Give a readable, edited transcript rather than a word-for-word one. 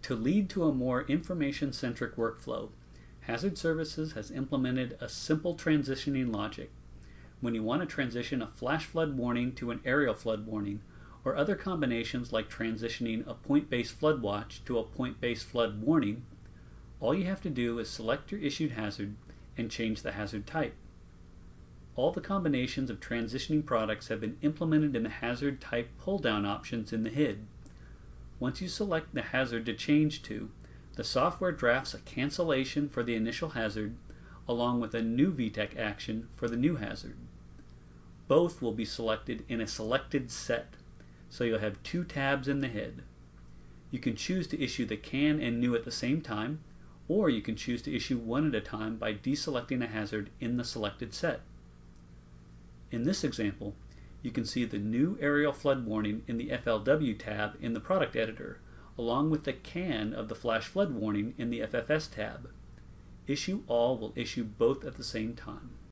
To lead to a more information-centric workflow, Hazard Services has implemented a simple transitioning logic. When you want to transition a flash flood warning to an aerial flood warning, or other combinations like transitioning a point-based flood watch to a point-based flood warning, all you have to do is select your issued hazard and change the hazard type. All the combinations of transitioning products have been implemented in the hazard type pull-down options in the HID. Once you select the hazard to change to, the software drafts a cancellation for the initial hazard along with a new VTEC action for the new hazard. Both will be selected in a selected set, so you'll have two tabs in the HID. You can choose to issue the can and new at the same time, or you can choose to issue one at a time by deselecting a hazard in the selected set. In this example, you can see the new aerial flood warning in the FLW tab in the product editor, along with the can of the flash flood warning in the FFS tab. Issue All will issue both at the same time.